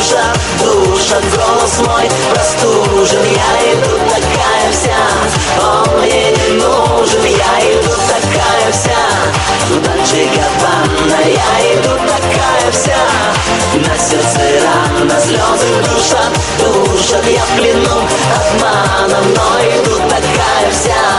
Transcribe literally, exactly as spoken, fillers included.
душат, душат. Голос мой простужен, я иду такая вся. Он мне не нужен, я иду такая вся. Дальше Габбана, я иду такая вся. На сердце рана, слезы душат, душат. Я в плену обмана, но иду